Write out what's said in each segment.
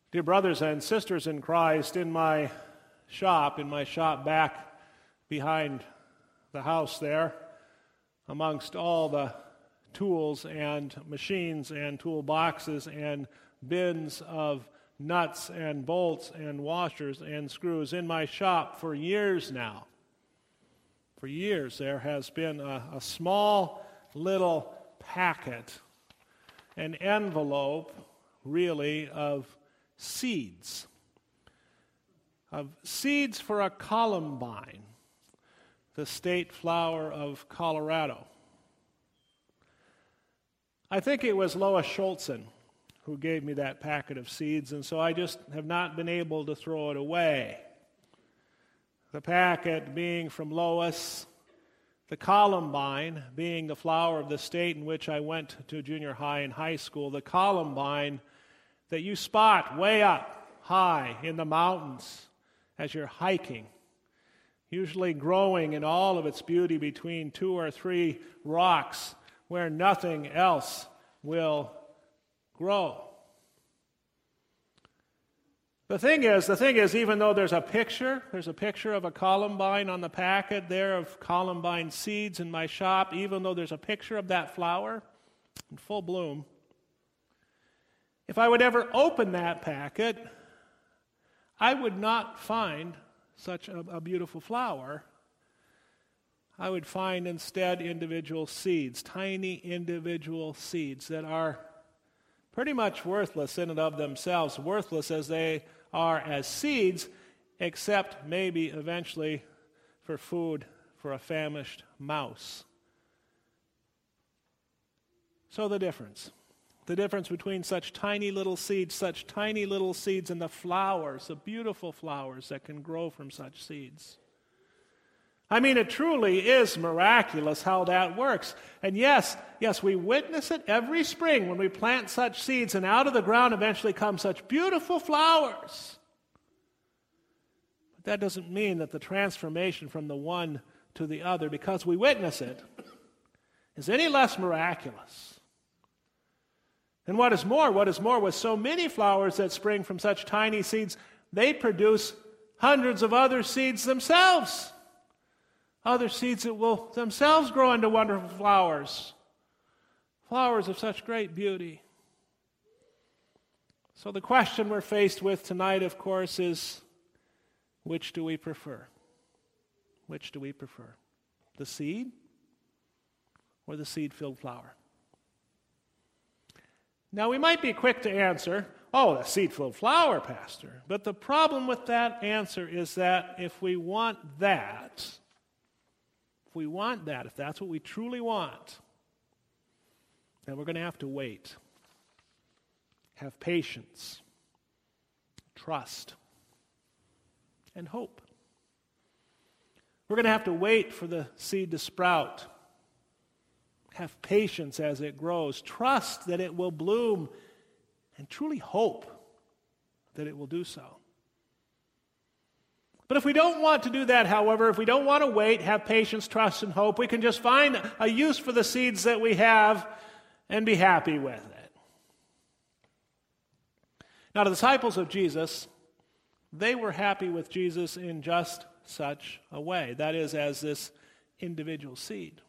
Dear brothers and sisters in Christ, in my shop back behind the house there, amongst all the tools and machines and toolboxes and bins of nuts and bolts and washers and screws, in my shop for years now, there has been a small little packet, an envelope, really, of seeds for a columbine, the state flower of Colorado. I think it was Lois Schultzen who gave me that packet of seeds, and so I just have not been able to throw it away. The packet being from Lois, the columbine being the flower of the state in which I went to junior high and high school, the columbine that you spot way up high in the mountains as you're hiking, usually growing in all of its beauty between 2 or 3 rocks where nothing else will grow. The thing is, even though there's a picture of a columbine on the packet there of columbine seeds in my shop, even though there's a picture of that flower in full bloom, if I would ever open that packet, I would not find such a beautiful flower. I would find instead individual seeds, tiny individual seeds that are pretty much worthless in and of themselves, worthless as they are as seeds, except maybe eventually for food for a famished mouse. So the difference between such tiny little seeds and the flowers, the beautiful flowers that can grow from such seeds. I mean, it truly is miraculous how that works. And yes, we witness it every spring when we plant such seeds, and out of the ground eventually come such beautiful flowers. But that doesn't mean that the transformation from the one to the other, because we witness it, is any less miraculous. And what is more, with so many flowers that spring from such tiny seeds, they produce hundreds of other seeds themselves. Other seeds that will themselves grow into wonderful flowers. Flowers of such great beauty. So the question we're faced with tonight, of course, is which do we prefer? Which do we prefer? The seed or the seed-filled flower? Now, we might be quick to answer, the seed-filled flower, Pastor. But the problem with that answer is that if we want that, if that's what we truly want, then we're going to have to wait. Have patience, trust, and hope. We're going to have to wait for the seed to sprout. Have patience as it grows. Trust that it will bloom, and truly hope that it will do so. But if we don't want to do that, however, if we don't want to wait, have patience, trust, and hope, we can just find a use for the seeds that we have and be happy with it. Now, the disciples of Jesus, they were happy with Jesus in just such a way. That is, as this individual seed.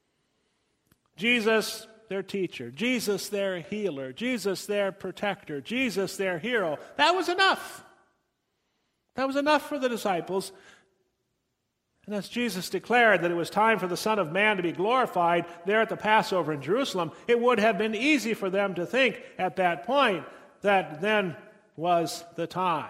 Jesus, their teacher. Jesus, their healer. Jesus, their protector. Jesus, their hero. That was enough. That was enough for the disciples. And as Jesus declared that it was time for the Son of Man to be glorified there at the Passover in Jerusalem, it would have been easy for them to think at that point that then was the time.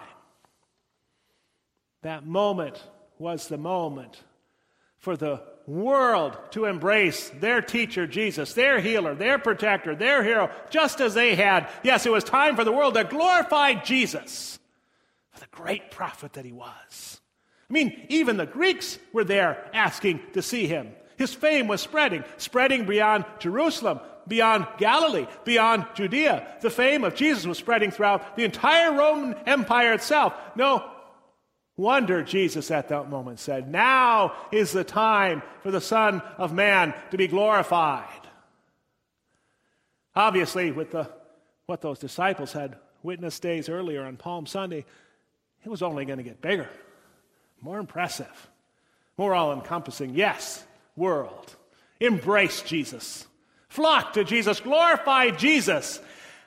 That moment was the moment for the world to embrace their teacher, Jesus, their healer, their protector, their hero, just as they had. Yes, it was time for the world to glorify Jesus for the great prophet that he was. I mean, even the Greeks were there asking to see him. His fame was spreading beyond Jerusalem, beyond Galilee, beyond Judea. The fame of Jesus was spreading throughout the entire Roman Empire itself. No wonder Jesus at that moment said, "Now is the time for the Son of Man to be glorified." Obviously, with what those disciples had witness days earlier on Palm Sunday, it was only going to get bigger, more impressive, more all-encompassing. Yes, world, embrace Jesus. Flock to Jesus, glorify Jesus.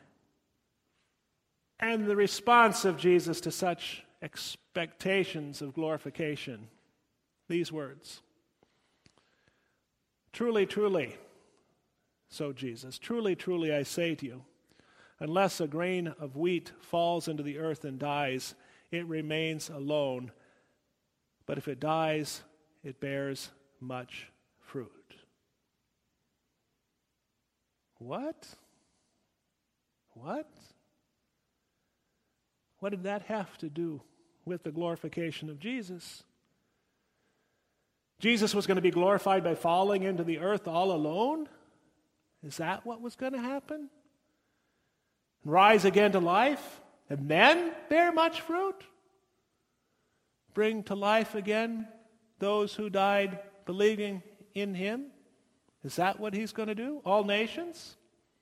And the response of Jesus to such expectations of glorification, these words. Truly, truly, so Jesus, truly, truly I say to you, unless a grain of wheat falls into the earth and dies, it remains alone. But if it dies, it bears much fruit. What? What? What did that have to do with the glorification of Jesus? Jesus was going to be glorified by falling into the earth all alone? Is that what was going to happen? Rise again to life and then bear much fruit? Bring to life again those who died believing in him? Is that what he's going to do? All nations?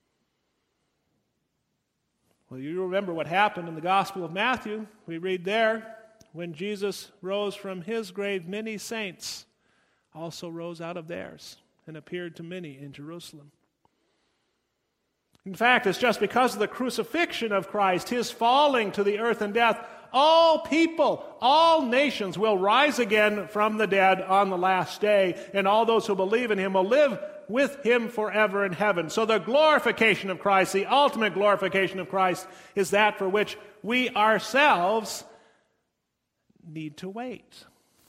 Well, you remember what happened in the Gospel of Matthew. We read there, when Jesus rose from his grave, many saints also rose out of theirs and appeared to many in Jerusalem. In fact, it's just because of the crucifixion of Christ, his falling to the earth and death, all people, all nations will rise again from the dead on the last day, and all those who believe in him will live with him forever in heaven. So the glorification of Christ, the ultimate glorification of Christ, is that for which we ourselves need to wait.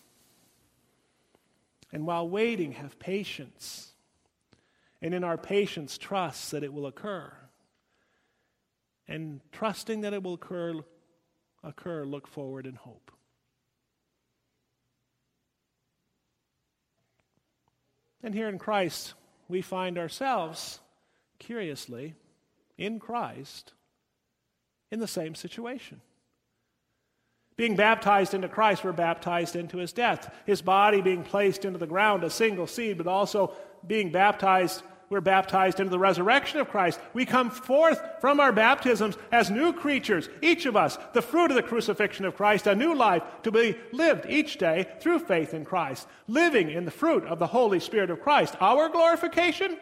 And while waiting, have patience. And in our patience, trust that it will occur. And trusting that it will occur, look forward in hope. And here in Christ, we find ourselves, curiously, in Christ, in the same situation. Being baptized into Christ, we're baptized into his death. His body being placed into the ground, a single seed, but also being baptized, we're baptized into the resurrection of Christ. We come forth from our baptisms as new creatures, each of us, the fruit of the crucifixion of Christ, a new life to be lived each day through faith in Christ, living in the fruit of the Holy Spirit of Christ. Our glorification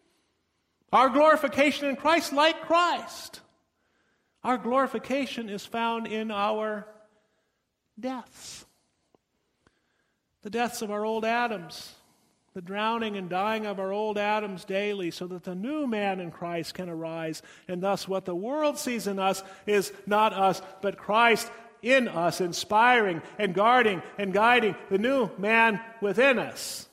in Christ, like Christ. Our glorification is found in our deaths. The deaths of our old Adams, the drowning and dying of our old Adams daily, so that the new man in Christ can arise. And thus what the world sees in us is not us, but Christ in us, inspiring and guarding and guiding the new man within us.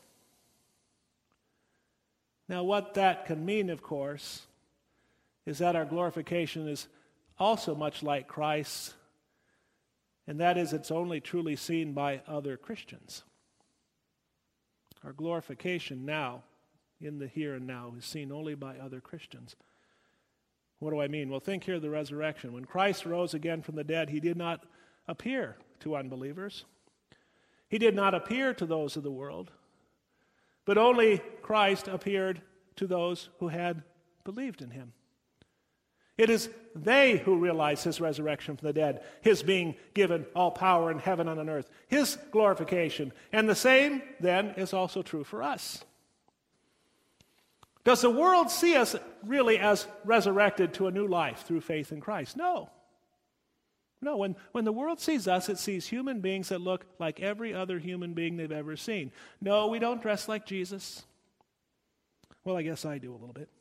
Now what that can mean, of course, is that our glorification is also much like Christ's, and that is, it's only truly seen by other Christians. Our glorification now, in the here and now, is seen only by other Christians. What do I mean? Well, think here of the resurrection. When Christ rose again from the dead, he did not appear to unbelievers. He did not appear to those of the world, but only Christ appeared to those who had believed in him. It is they who realize his resurrection from the dead, his being given all power in heaven and on earth, his glorification. And the same, then, is also true for us. Does the world see us really as resurrected to a new life through faith in Christ? No. No, when the world sees us, it sees human beings that look like every other human being they've ever seen. No, we don't dress like Jesus. Well, I guess I do a little bit.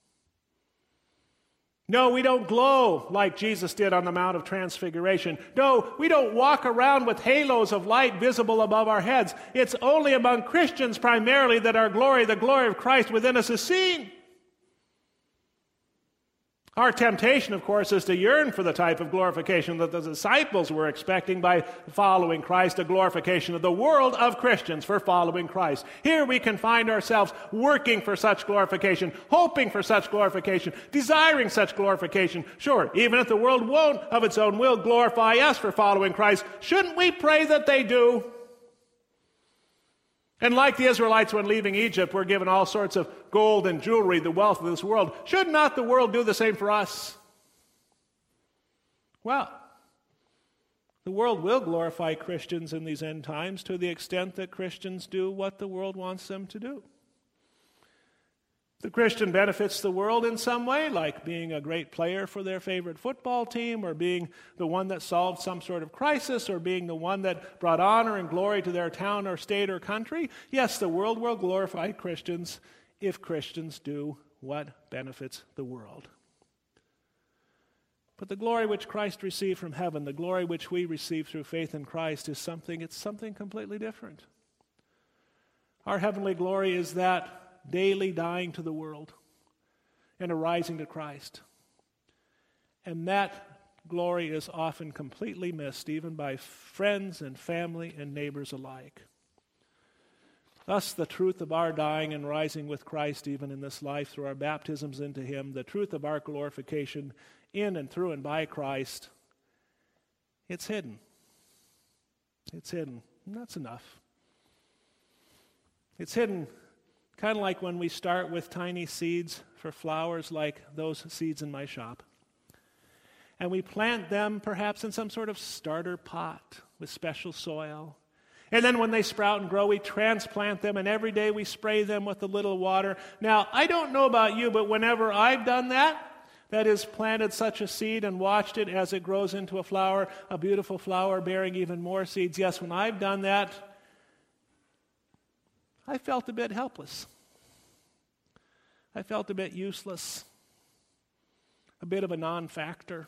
No, we don't glow like Jesus did on the Mount of Transfiguration. No, we don't walk around with halos of light visible above our heads. It's only among Christians primarily that our glory, the glory of Christ within us, is seen. Our temptation, of course, is to yearn for the type of glorification that the disciples were expecting by following Christ, a glorification of the world of Christians for following Christ. Here we can find ourselves working for such glorification, hoping for such glorification, desiring such glorification. Sure, even if the world won't of its own will glorify us for following Christ, shouldn't we pray that they do? And like the Israelites when leaving Egypt were given all sorts of gold and jewelry, the wealth of this world, should not the world do the same for us? Well, the world will glorify Christians in these end times to the extent that Christians do what the world wants them to do. The Christian benefits the world in some way, like being a great player for their favorite football team, or being the one that solved some sort of crisis, or being the one that brought honor and glory to their town or state or country. Yes, the world will glorify Christians if Christians do what benefits the world. But the glory which Christ received from heaven, the glory which we receive through faith in Christ, is something completely different. Our heavenly glory is that daily dying to the world and arising to Christ. And that glory is often completely missed, even by friends and family and neighbors alike. Thus, the truth of our dying and rising with Christ, even in this life, through our baptisms into Him, the truth of our glorification in and through and by Christ, it's hidden. It's hidden. And that's enough. It's hidden. Kind of like when we start with tiny seeds for flowers like those seeds in my shop. And we plant them perhaps in some sort of starter pot with special soil. And then when they sprout and grow, we transplant them, and every day we spray them with a little water. Now, I don't know about you, but whenever I've done that is planted such a seed and watched it as it grows into a flower, a beautiful flower bearing even more seeds. Yes, when I've done that, I felt a bit helpless. I felt a bit useless, a bit of a non-factor.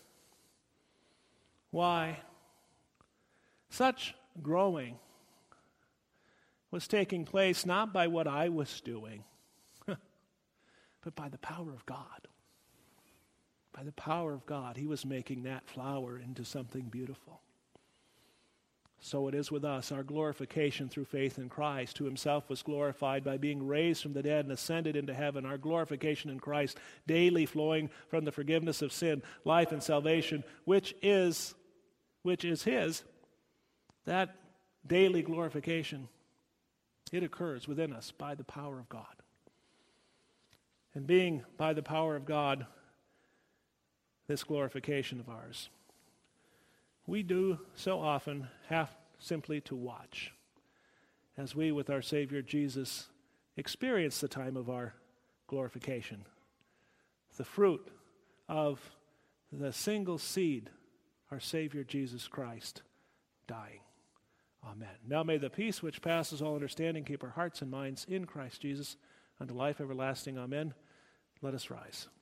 Why? Such growing was taking place not by what I was doing, but by the power of God. By the power of God, He was making that flower into something beautiful. So it is with us. Our glorification through faith in Christ, who Himself was glorified by being raised from the dead and ascended into heaven. Our glorification in Christ, daily flowing from the forgiveness of sin, life and salvation, which is His. That daily glorification, it occurs within us by the power of God. And being by the power of God, this glorification of ours, we do so often have simply to watch as we, with our Savior Jesus, experience the time of our glorification, the fruit of the single seed, our Savior Jesus Christ, dying. Amen. Now may the peace which passes all understanding keep our hearts and minds in Christ Jesus unto life everlasting. Amen. Let us rise.